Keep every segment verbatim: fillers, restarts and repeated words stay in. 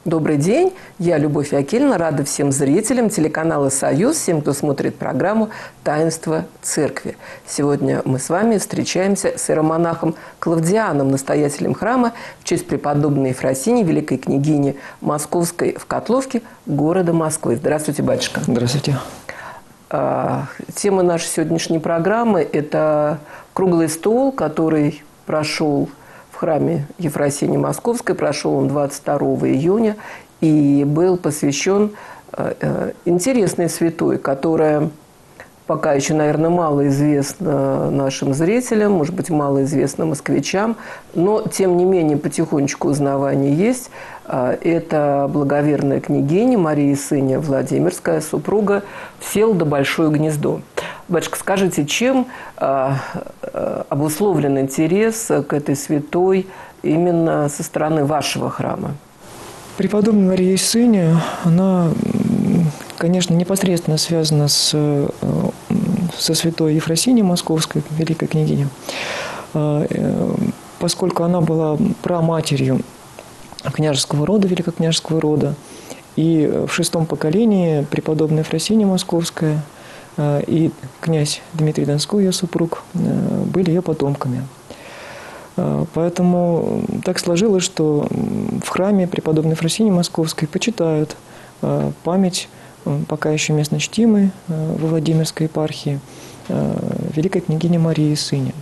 Добрый день, я Любовь Акельна, рада всем зрителям телеканала «Союз», всем, кто смотрит программу «Таинство Церкви». Сегодня мы с вами встречаемся с иеромонахом Клавдианом, настоятелем храма в честь преподобной Ефросинии, великой княгини Московской в Котловке, города Москвы. Здравствуйте, батюшка. Здравствуйте. Тема нашей сегодняшней программы – это круглый стол, который прошел в храме Ефросинии Московской, прошел он двадцать второго июня и был посвящен интересной святой, которая пока еще, наверное, мало известна нашим зрителям, может быть, мало известна москвичам, но, тем не менее, потихонечку узнавание есть. Это благоверная княгиня Мария Исыня Владимирская, супруга Всеволода Большое Гнездо. Батюшка, скажите, чем обусловлен интерес к этой святой именно со стороны вашего храма? Преподобная Мария Исыня, она, конечно, непосредственно связана с, со святой Ефросинией Московской, великой княгиней, поскольку она была праматерью княжеского рода, великокняжеского рода, и в шестом поколении преподобная Ефросиния Московская и князь Дмитрий Донской, ее супруг, были ее потомками. Поэтому так сложилось, что в храме преподобной Ефросинии Московской почитают память пока еще местно чтимой во Владимирской епархии великой княгини Марии Исыни.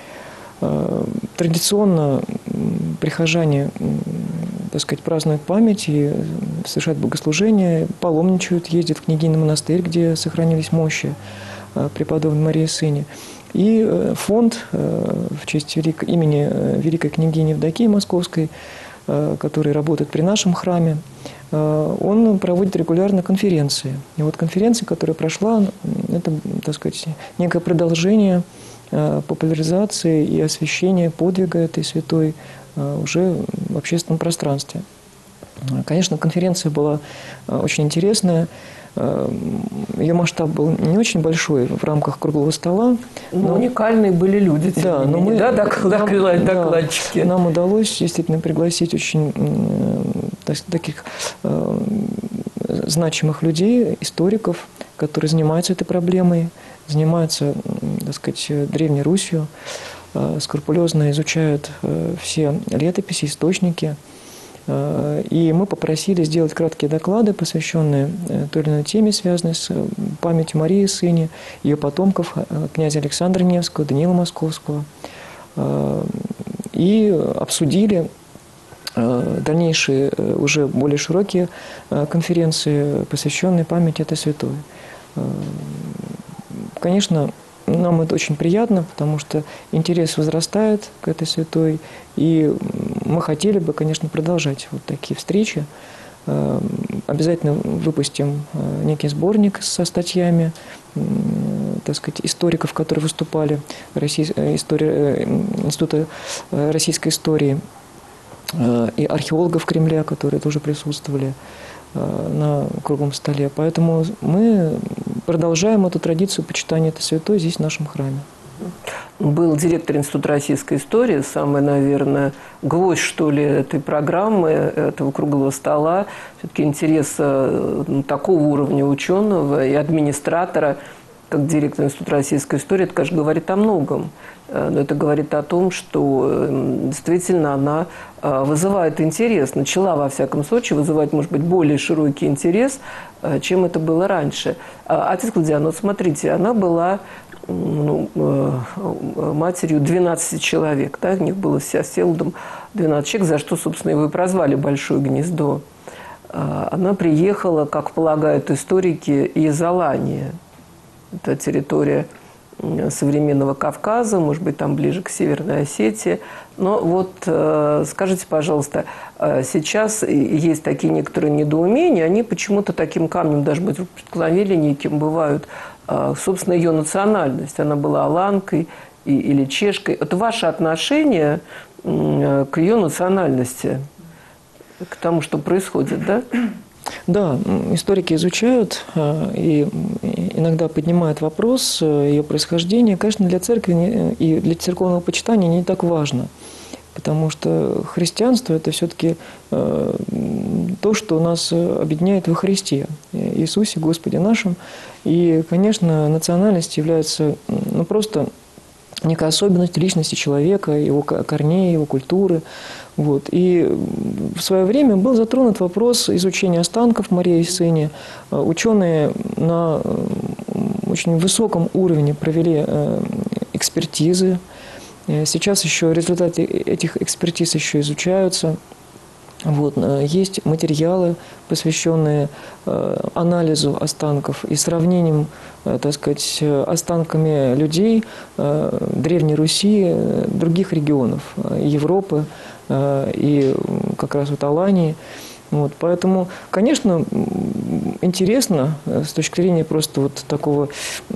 Традиционно прихожане, так сказать, празднуют память и совершают богослужения, паломничают, ездят в княгиний монастырь, где сохранились мощи преподобной Марии Исыни. И фонд в честь велик... имени великой княгини Евдокии Московской, который работает при нашем храме, он проводит регулярно конференции. И вот конференция, которая прошла, это, так сказать, некое продолжение популяризации и освящения подвига этой святой уже в общественном пространстве. Конечно, конференция была очень интересная. Ее масштаб был не очень большой в рамках круглого стола. Но, но уникальные были люди. Да, но мы, да, доклад, докладчики. Да, нам удалось действительно пригласить очень так, таких э, значимых людей, историков, которые занимаются этой проблемой, занимаются, так сказать, Древней Русью, э, скрупулезно изучают э, все летописи, источники. И мы попросили сделать краткие доклады, посвященные той или иной теме, связанной с памятью Марии Исыни, ее потомков, князя Александра Невского, Даниила Московского. И обсудили дальнейшие, уже более широкие конференции, посвященные памяти этой святой. Конечно, нам это очень приятно, потому что интерес возрастает к этой святой, и мы хотели бы, конечно, продолжать вот такие встречи. Обязательно выпустим некий сборник со статьями, так сказать, историков, которые выступали, история, Института российской истории, и археологов Кремля, которые тоже присутствовали на круглом столе. Поэтому мы продолжаем эту традицию почитания этой святой здесь, в нашем храме. Был директор Института российской истории, самый, наверное, гвоздь, что ли, этой программы, этого круглого стола. Все-таки интерес ну, такого уровня ученого и администратора, как директор Института российской истории, это, конечно, говорит о многом. Но это говорит о том, что действительно она вызывает интерес, начала, во всяком случае, вызывать, может быть, более широкий интерес, чем это было раньше. Отец Клавдиан, вот смотрите, она была ну, матерью двенадцати человек, да? У них было с Всеволодом двенадцать человек, за что, собственно, его и прозвали «Большое гнездо». Она приехала, как полагают историки, из Алании. Это территория современного Кавказа, может быть, там ближе к Северной Осетии. Но вот э, скажите, пожалуйста, э, сейчас есть такие некоторые недоумения, они почему-то таким камнем, даже быть, преткновения неким бывают, э, собственно, ее национальность. Она была аланкой и, или чешкой. Это ваше отношение э, к ее национальности, к тому, что происходит, да? Да, историки изучают и иногда поднимают вопрос ее происхождения. Конечно, для церкви и для церковного почитания не так важно, потому что христианство – это все-таки то, что нас объединяет во Христе, Иисусе Господе нашим. И, конечно, национальность является ну, просто некой особенностью личности человека, его корней, его культуры. Вот. И в свое время был затронут вопрос изучения останков Марии Есени. Ученые на очень высоком уровне провели экспертизы. Сейчас еще результаты этих экспертиз еще изучаются. Вот. Есть материалы, посвященные анализу останков и сравнением, так сказать, останками людей Древней Руси, других регионов Европы и как раз вот Алании. Вот. Поэтому, конечно, интересно с точки зрения просто вот такого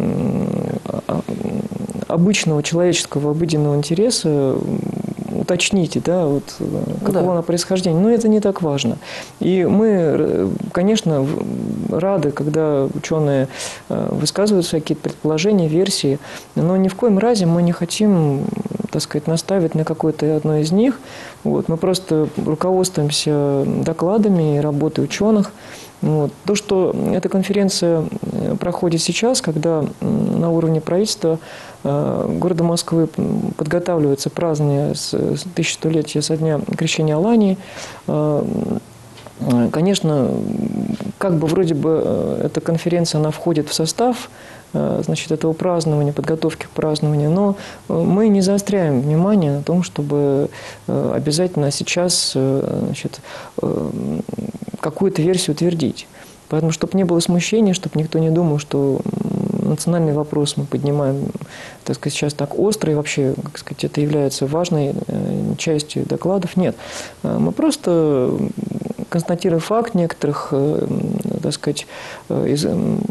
обычного человеческого обыденного интереса уточните, да, вот, какого да. она происхождения. Но это не так важно. И мы, конечно, рады, когда ученые высказывают всякие предположения, версии, но ни в коем разе мы не хотим, так сказать, наставить на какое-то одно из них. Вот. Мы просто руководствуемся докладами и работой ученых. Вот. То, что эта конференция проходит сейчас, когда на уровне правительства города Москвы подготавливается празднование с тысячелетия со дня крещения Алании, конечно, как бы вроде бы эта конференция, она входит в состав значит, этого празднования, подготовки к празднованию, но мы не заостряем внимание на том, чтобы обязательно сейчас значит, какую-то версию утвердить. Поэтому, чтобы не было смущения, чтобы никто не думал, что национальный вопрос мы поднимаем, так сказать, сейчас так остро, и вообще, как сказать, это является важной частью докладов. Нет. Мы просто констатируем факт некоторых, так сказать, из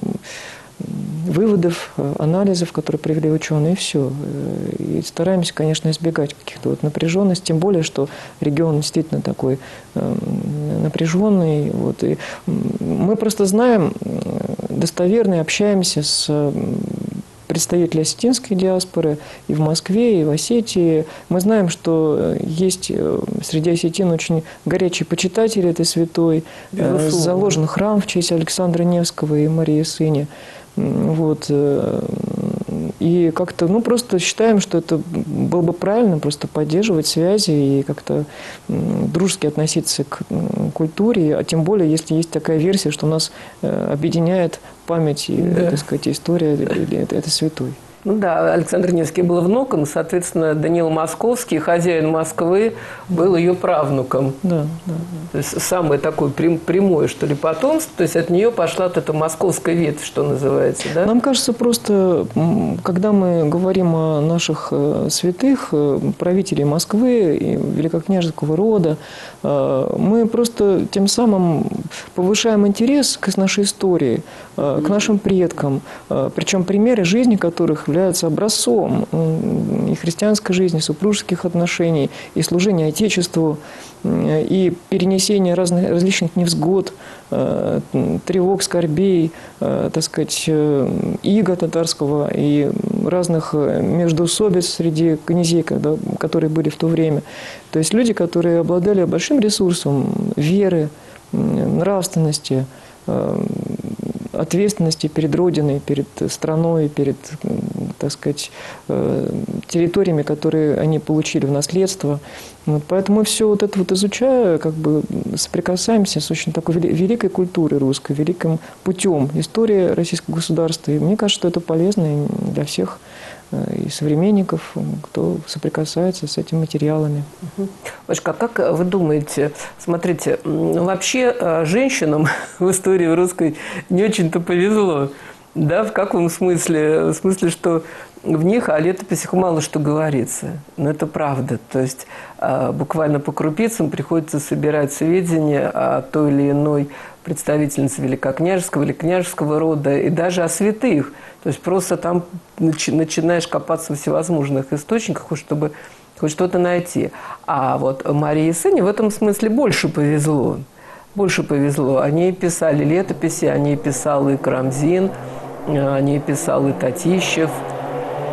выводов, анализов, которые привели ученые, и все. И стараемся, конечно, избегать каких-то вот напряженностей, тем более, что регион действительно такой напряженный. Вот. И мы просто знаем достоверно и общаемся с представителей осетинской диаспоры и в Москве, и в Осетии. Мы знаем, что есть среди осетин очень горячие почитатели этой святой. Безусловно. Заложен храм в честь Александра Невского и Марии Есени. Вот. И как-то, ну, просто считаем, что это было бы правильно просто поддерживать связи и как-то дружески относиться к культуре, а тем более, если есть такая версия, что нас объединяет память и, да. так сказать, история этой святой. Ну да, Александр Невский был внуком, соответственно, Даниил Московский, хозяин Москвы, был ее правнуком. Да, да, да. То есть самое такое прямое, что ли, потомство. То есть от нее пошла вот эта московская ветвь, что называется, да? Нам кажется, просто, когда мы говорим о наших святых, правителей Москвы и великокняжеского рода, мы просто тем самым повышаем интерес к нашей истории, к нашим предкам. Причем примеры жизни которых являются образцом и христианской жизни, и супружеских отношений, и служения Отечеству, и перенесения разных, различных невзгод, тревог, скорбей, так сказать, ига татарского и разных междоусобиц среди князей, когда, которые были в то время. То есть люди, которые обладали большим ресурсом веры, нравственности, ответственности перед Родиной, перед страной, перед, так сказать, территориями, которые они получили в наследство. Вот, поэтому мы все вот это вот изучая, как бы соприкасаемся с очень такой великой культурой русской, великим путем истории российского государства. И мне кажется, что это полезно для всех и современников, кто соприкасается с этими материалами. Бабушка, а как вы думаете, смотрите, вообще женщинам в истории русской не очень-то повезло, да, в каком смысле? В смысле, что в них о летописях мало что говорится. Но это правда. То есть буквально по крупицам приходится собирать сведения о той или иной представительнице великокняжеского или княжеского рода, и даже о святых. То есть просто там начи- начинаешь копаться в всевозможных источниках, чтобы хоть что-то найти. А вот Марии Есени в этом смысле больше повезло. Больше повезло. Они писали летописи, они писал и Карамзин, они писал и Татищев.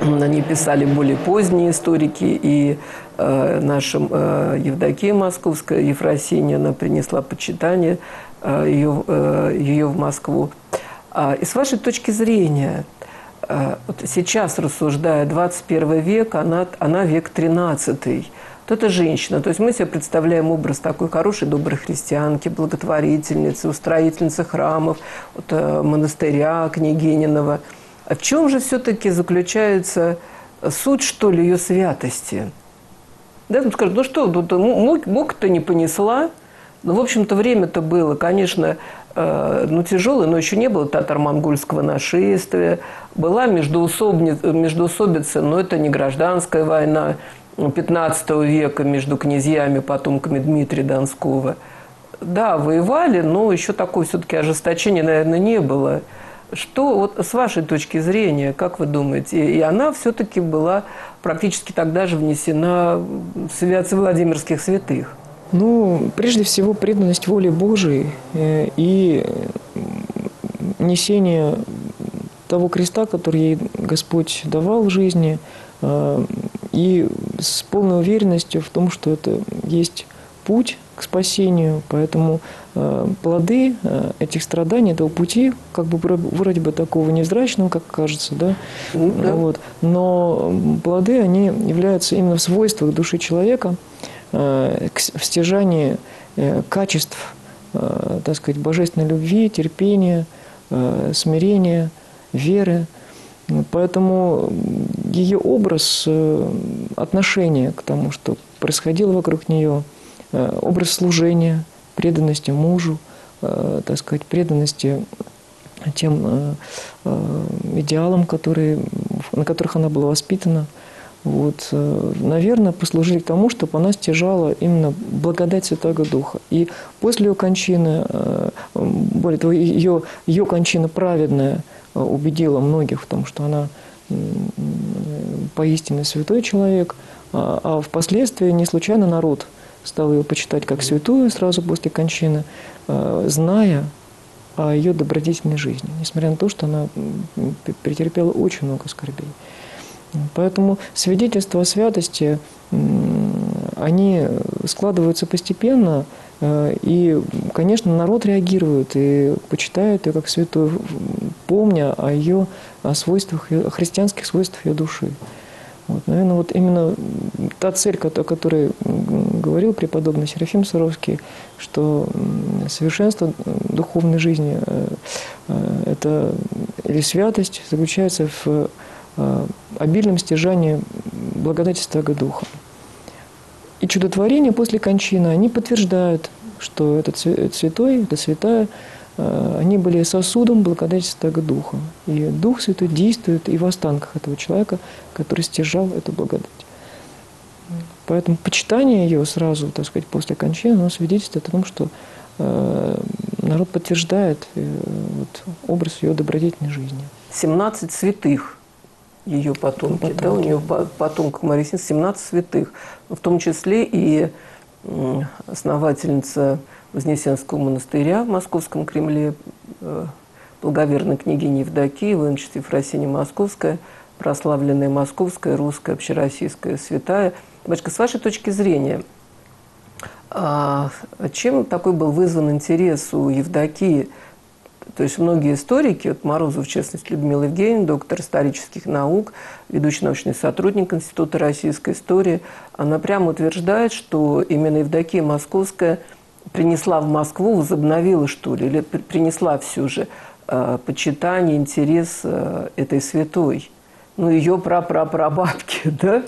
Они писали более поздние историки, и э, наша э, Евдокия Московская, Ефросинья, она принесла почитание э, ее, э, ее в Москву. А, и с вашей точки зрения, э, вот сейчас, рассуждая, двадцать первый век, она, она век тринадцатый. Вот это женщина. То есть мы себе представляем образ такой хорошей, доброй христианки, благотворительницы, устроительницы храмов, вот, э, монастыря Княгининого. А в чем же все-таки заключается суть, что ли, ее святости? Да, ну, скажут, ну что, мук-то не понесла. Ну, в общем-то, время-то было, конечно, э, ну, тяжелое, но еще не было татаро-монгольского нашествия. Была междоусобица, но это не гражданская война пятнадцатого века между князьями, потомками Дмитрия Донского. Да, воевали, но еще такого все-таки ожесточения, наверное, не было. Что, вот с вашей точки зрения, как вы думаете, и она все-таки была практически тогда же внесена в святцы Владимирских святых? Ну, прежде всего, преданность воле Божией и несение того креста, который ей Господь давал в жизни, и с полной уверенностью в том, что это есть путь к спасению, поэтому э, плоды э, этих страданий, этого пути, как бы вроде бы такого невзрачного, как кажется, да? Mm-hmm. Вот, но плоды, они являются именно в свойствах души человека, э, в стяжании э, качеств, э, так сказать, божественной любви, терпения, э, смирения, веры. Поэтому ее образ э, отношения к тому, что происходило вокруг нее, образ служения, преданности мужу, э, так сказать, преданности тем э, э, идеалам, которые, на которых она была воспитана, вот, э, наверное, послужили к тому, чтобы она стяжала именно благодать Святого Духа. И после ее кончины, э, более того, ее, ее кончина праведная убедила многих в том, что она э, поистине святой человек, а, а впоследствии не случайно народ стал ее почитать как святую сразу после кончины, зная о ее добродетельной жизни, несмотря на то, что она претерпела очень много скорбей. Поэтому свидетельства о святости, они складываются постепенно, и, конечно, народ реагирует и почитает ее как святую, помня о ее о свойствах, о христианских свойствах ее души. Вот, наверное, вот именно та цель, о которой говорил преподобный Серафим Саровский, что совершенство духовной жизни – это, или святость заключается в обильном стяжании благодати Святого Духа. И чудотворения после кончины, они подтверждают, что этот святой, эта святая, они были сосудом благодати Святого Духа. И Дух Святой действует и в останках этого человека, который стяжал эту благодать. Поэтому почитание ее сразу, так сказать, после кончины, оно свидетельствует о том, что э, народ подтверждает э, вот, образ ее добродетельной жизни. семнадцать святых ее потомки, потомки. Да, у нее потомков Марии Син семнадцать святых, в том числе и основательница Вознесенского монастыря в Московском Кремле, благоверная княгиня Евдокия, выночество Ефросинья Московская, прославленная московская, русская, общероссийская святая. Батюшка, с вашей точки зрения, чем такой был вызван интерес у Евдокии? То есть многие историки, вот Морозов, в частности, Людмила Евгеньевна, доктор исторических наук, ведущий научный сотрудник Института российской истории, она прямо утверждает, что именно Евдокия Московская принесла в Москву, возобновила, что ли, или принесла все же э, почитание, интерес э, этой святой. Ну, ее прапрапрабабки, да?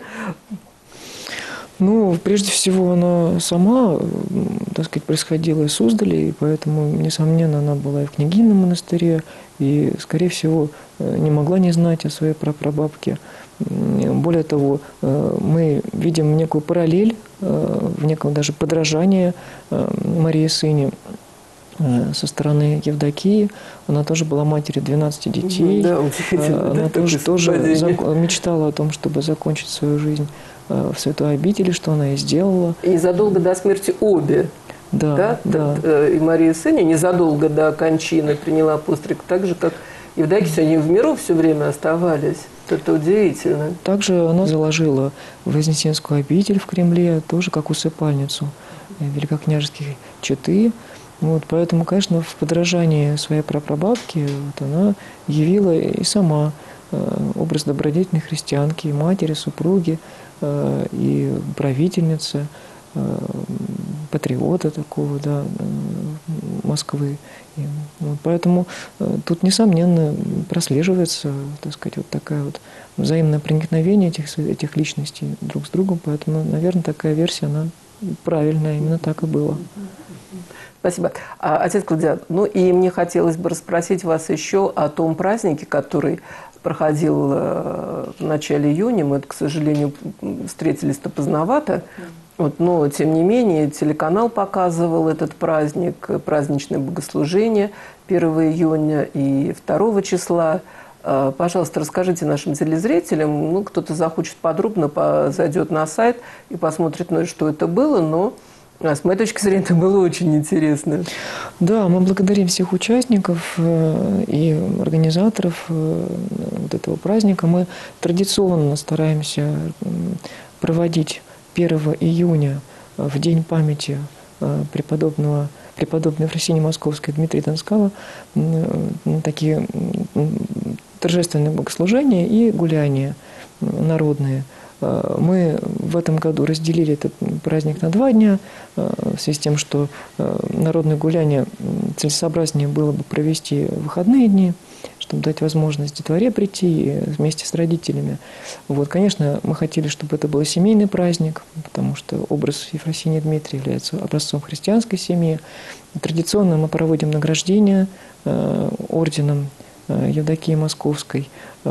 Ну, прежде всего, она сама, так сказать, происходила из Суздаля, и поэтому, несомненно, она была и в княгинином монастыре, и, скорее всего, не могла не знать о своей прапрабабке. Более того, мы видим некую параллель, в неком даже подражание Марии Сыне со стороны Евдокии. Она тоже была матерью двенадцати детей. Да, она да, тоже, тоже мечтала о том, чтобы закончить свою жизнь в святой обители, что она и сделала. И незадолго до смерти обе. Да, да, да. И Мария Сыне незадолго до кончины приняла постриг, так же, как Евдокию, они в миру все время оставались. Это удивительно. Также она заложила Вознесенскую обитель в Кремле, тоже как усыпальницу великокняжеских четы. Вот, поэтому, конечно, в подражании своей прапрабабки вот, она явила и сама э, образ добродетельной христианки, матери, супруги, э, и правительницы, э, патриота такого, да, э, Москвы. И, вот, поэтому э, тут, несомненно, прослеживается, так сказать, вот такая вот взаимное проникновение этих, этих личностей друг с другом. Поэтому, наверное, такая версия, она правильная, именно так и было. Спасибо. А, отец Клавдиан, ну и мне хотелось бы расспросить вас еще о том празднике, который проходил э, в начале июня. Мы, к сожалению, встретились-то поздновато. Вот, но, тем не менее, телеканал показывал этот праздник, праздничное богослужение первого июня и второго числа. Э, пожалуйста, расскажите нашим телезрителям, ну, кто-то захочет подробно, по, зайдет на сайт и посмотрит, ну, что это было, но... С моей точки зрения, это было очень интересно. Да, мы благодарим всех участников и организаторов вот этого праздника. Мы традиционно стараемся проводить первого июня, в день памяти преподобного, преподобной Ефросинии Московской Дмитрия Донского, такие торжественные богослужения и гуляния народные. Мы в этом году разделили этот праздник на два дня, в связи с тем, что народное гуляние целесообразнее было бы провести в выходные дни, чтобы дать возможность детворе прийти вместе с родителями. Вот, конечно, мы хотели, чтобы это был семейный праздник, потому что образ Ефросинии Дмитрия является образцом христианской семьи. Традиционно мы проводим награждение орденом Евдокии Московской,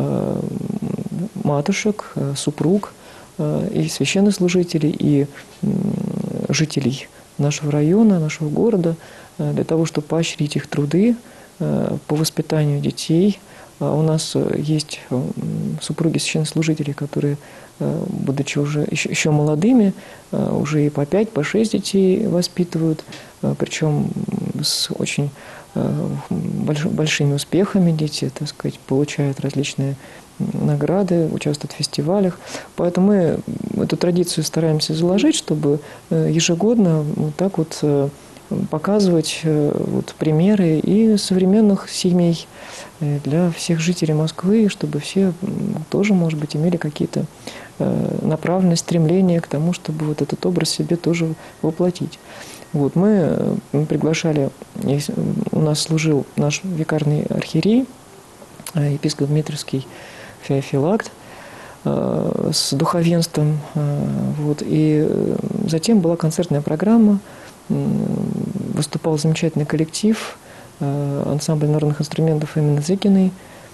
матушек, супруг и священнослужителей, и жителей нашего района, нашего города, для того, чтобы поощрить их труды по воспитанию детей. У нас есть супруги священнослужителей, которые, будучи уже еще, еще молодыми, уже и по пять, по шесть детей воспитывают, причем с очень большими успехами дети, так сказать, получают различные награды, участвуют в фестивалях. Поэтому мы эту традицию стараемся заложить, чтобы ежегодно вот так вот показывать вот примеры и современных семей для всех жителей Москвы, чтобы все тоже, может быть, имели какие-то направленные стремления к тому, чтобы вот этот образ себе тоже воплотить. Вот, мы приглашали, у нас служил наш викарный архиерей, епископ Дмитровский Феофилакт, с духовенством. Вот, и затем была концертная программа, выступал замечательный коллектив, ансамбль народных инструментов имени Зыкиной.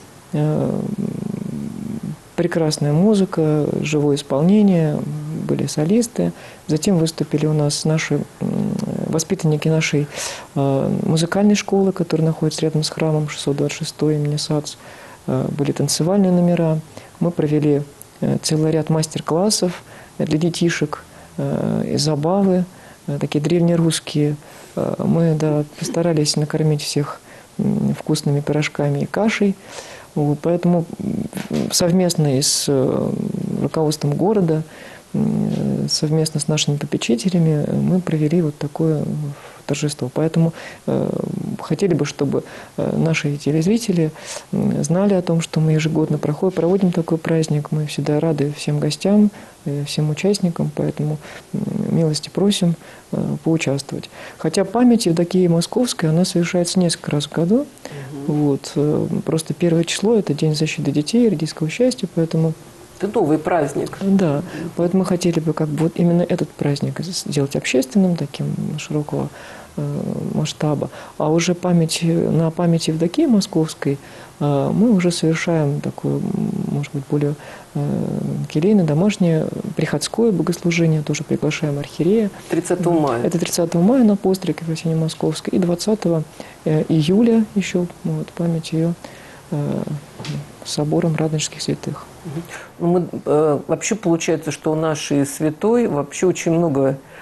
Прекрасная музыка, живое исполнение, были солисты. Затем выступили у нас наши воспитанники нашей музыкальной школы, которая находится рядом с храмом шестьсот двадцать шестой имени САЦ. Были танцевальные номера. Мы провели целый ряд мастер-классов для детишек и забавы, такие древнерусские. Мы, да, постарались накормить всех вкусными пирожками и кашей. Вот, поэтому совместно и с руководством города, совместно с нашими попечителями мы провели вот такое торжество. Поэтому э, хотели бы, чтобы наши телезрители знали о том, что мы ежегодно проходим, проводим такой праздник. Мы всегда рады всем гостям, всем участникам, поэтому милости просим э, поучаствовать. Хотя память Евдокии Московской, она совершается несколько раз в году. Угу. Вот, э, просто первое число – это День защиты детей, родительского счастья, поэтому… Это новый праздник. Да, поэтому мы хотели бы как бы вот именно этот праздник сделать общественным, таким широкого э, масштаба. А уже память, на памяти Евдокии Московской э, мы уже совершаем такое, может быть, более э, келейное, домашнее, приходское богослужение, тоже приглашаем архиерея. тридцатого мая. Это тридцатого мая на постриг Ефросинии Московской. И двадцатого июля еще вот, память ее э, собором Радонежских святых. Мы, э, вообще получается, что у нашей святой вообще очень много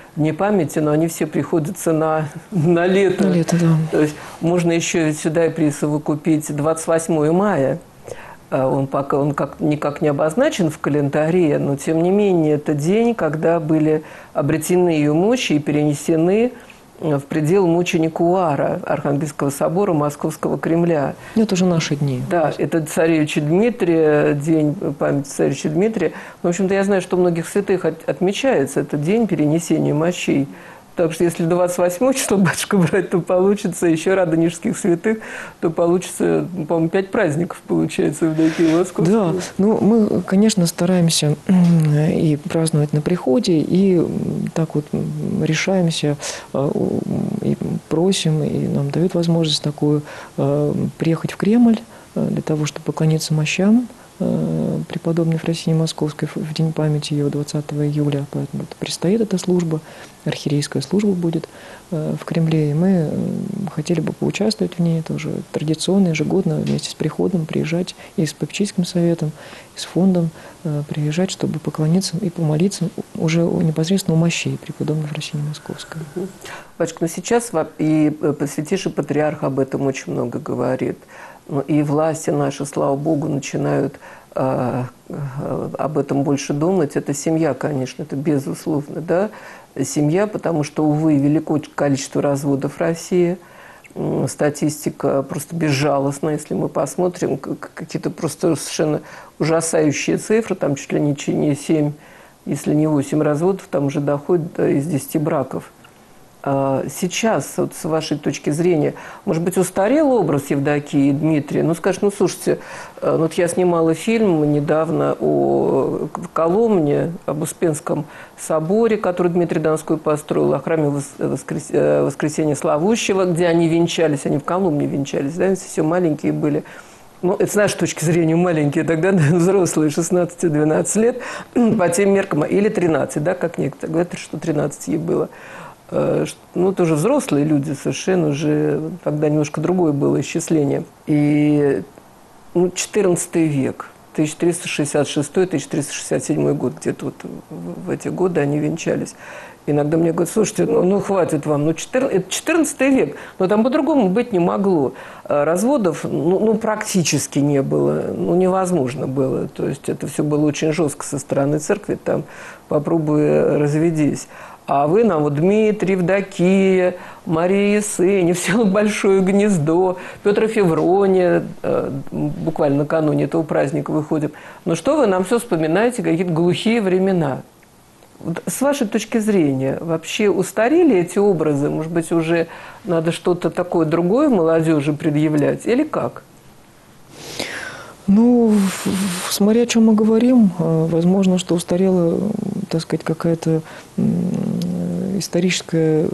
Дни памяти, но они все приходятся на, на лето. На лето, да. То есть можно еще ведь сюда и присовокупить двадцать восьмое мая. Он пока он как, никак не обозначен в календаре, но тем не менее это день, когда были обретены ее мощи и перенесены в предел мученика Уара, Архангельского собора Московского Кремля. Это уже наши дни. Да, это царевича Дмитрия, день памяти царевича Дмитрия. В общем-то, я знаю, что у многих святых отмечается этот день перенесения мощей. Так что если двадцать восьмое число, батюшка, брать, то получится еще Радонежских святых, то получится, по-моему, пять праздников, получается, в Евдокии Московской. Да, ну мы, конечно, стараемся и праздновать на приходе, и так вот решаемся, и просим, и нам дают возможность такую приехать в Кремль для того, чтобы поклониться мощам преподобной Ефросинии Московской в день памяти ее двадцатого июля. Поэтому предстоит эта служба, архиерейская служба будет в Кремле. И мы хотели бы поучаствовать в ней тоже традиционно, ежегодно, вместе с приходом приезжать и с попечительским советом, и с фондом приезжать, чтобы поклониться и помолиться уже непосредственно у мощей преподобной Ефросинии Московской. Батюшка, ну сейчас и Святейший Патриарх об этом очень много говорит. И власти наши, слава Богу, начинают э, э, об этом больше думать. Это семья, конечно, это безусловно, да. Семья, потому что, увы, велико количество разводов в России. Статистика просто безжалостна, если мы посмотрим, какие-то просто совершенно ужасающие цифры, там чуть ли не семь, если не восемь разводов, там уже доходит до из десяти браков. Сейчас, вот с вашей точки зрения, может быть, устарел образ Евдокии и Дмитрия? Ну, скажешь, ну, слушайте, ну, вот я снимала фильм недавно о Коломне, об Успенском соборе, который Дмитрий Донской построил, о храме Воскрес... Воскресения Славущего, где они венчались, они в Коломне венчались, да, все маленькие были. Ну, это с нашей точки зрения маленькие, тогда взрослые, шестнадцать-двенадцать лет, по тем меркам, или тринадцать, да, как некоторые говорят, что тринадцать ей было. Ну, тоже взрослые люди совершенно уже, тогда немножко другое было исчисление. И ну, четырнадцатый век, тысяча триста шестьдесят шестой — тысяча триста шестьдесят седьмой год, где-то вот в эти годы они венчались. Иногда мне говорят, слушайте, ну, ну хватит вам, ну четырнадцатый, это четырнадцатый век, но там по-другому быть не могло. Разводов ну, ну, практически не было, ну невозможно было. То есть это все было очень жестко со стороны церкви, там попробуй разведись. А вы нам, вот Дмитрий, Евдокия, Мария Есения, все большое гнездо, Петр Феврония, э, буквально накануне этого праздника выходим. Ну что вы нам все вспоминаете, какие-то глухие времена? Вот с вашей точки зрения, вообще устарели эти образы? Может быть, уже надо что-то такое другое молодежи предъявлять? Или как? Ну, смотря о чем мы говорим, возможно, что устарела, так сказать, какая-то историческая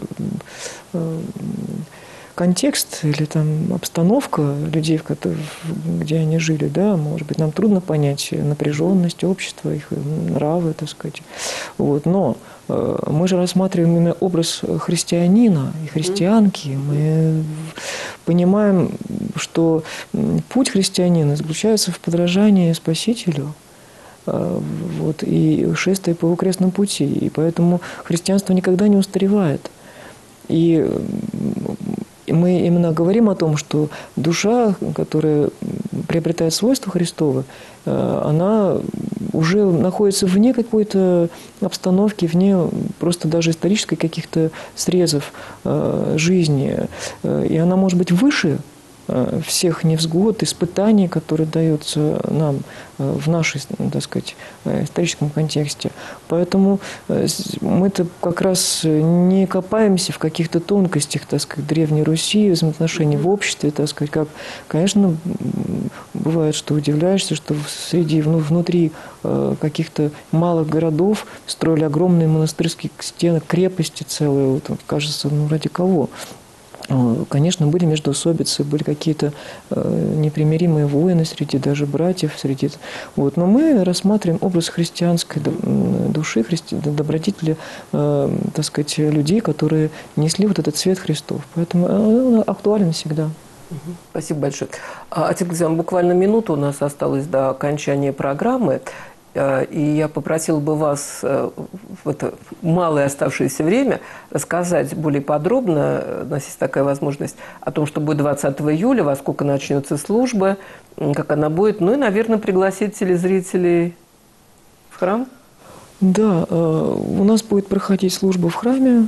контекст или там обстановка людей, в которых, где они жили, да, может быть, нам трудно понять напряженность общества, их нравы, так сказать. Вот. Но э, мы же рассматриваем именно образ христианина и христианки. Мы понимаем, что путь христианина заключается в подражании Спасителю. Вот, и шествие по его крестному пути. И поэтому христианство никогда не устаревает. И мы именно говорим о том, что душа, которая приобретает свойства Христовы, она уже находится вне какой-то обстановки, вне просто даже исторической каких-то срезов жизни. И она может быть выше всех невзгод, испытаний, которые даются нам в нашей, так сказать, историческом контексте. Поэтому мы-то как раз не копаемся в каких-то тонкостях, так сказать, Древней Руси, взаимоотношений в обществе, так сказать, как, конечно, бывает, что удивляешься, что среди, внутри каких-то малых городов строили огромные монастырские стены, крепости целые, вот, кажется, ну ради кого? Конечно, были междоусобицы, были какие-то э, непримиримые войны среди даже братьев, среди... Вот. Но мы рассматриваем образ христианской души, христи... добродетели, э, так сказать, людей, которые несли вот этот свет Христов. Поэтому он актуален всегда. Спасибо большое. Отец Гузян, буквально минута у нас осталась до окончания программы. И я попросила бы вас в это малое оставшееся время рассказать более подробно, у нас есть такая возможность, о том, что будет двадцатого июля, во сколько начнется служба, как она будет, ну и, наверное, пригласить телезрителей в храм. Да, у нас будет проходить служба в храме,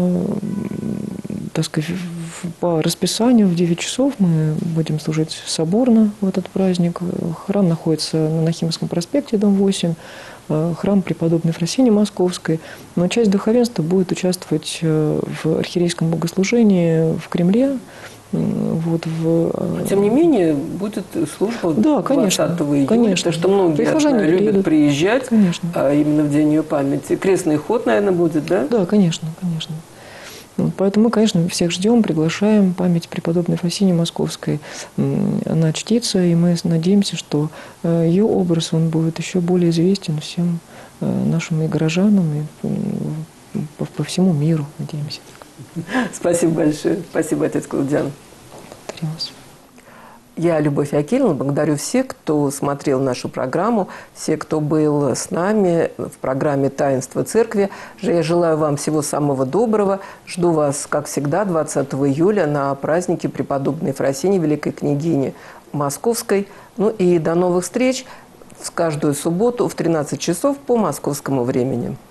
так сказать, по расписанию в девять часов мы будем служить соборно в этот праздник. Храм находится на Нахимовском проспекте, дом восемь, храм преподобной Фросини Московской. Но часть духовенства будет участвовать в архиерейском богослужении в Кремле. Вот в... Тем не менее, будет служба да, конечно, двадцатого июля, конечно. потому что многие Прихожане любят приедут. приезжать, конечно. А именно в День ее памяти. Крестный ход, наверное, будет, да? Да, конечно, конечно. Вот, поэтому мы, конечно, всех ждем, приглашаем. Память преподобной Фросини Московской, она чтится, и мы надеемся, что ее образ он будет еще более известен всем нашим и горожанам, и по, по всему миру, надеемся. Спасибо большое. Спасибо, отец Клавдиан. Благодарю вас. Я, Любовь Акельевна, благодарю всех, кто смотрел нашу программу, все, кто был с нами в программе «Таинство Церкви». Я желаю вам всего самого доброго. Жду вас, как всегда, двадцатого июля на празднике преподобной Фросини, великой княгини Московской. Ну и до новых встреч в каждую субботу в тринадцать часов по московскому времени.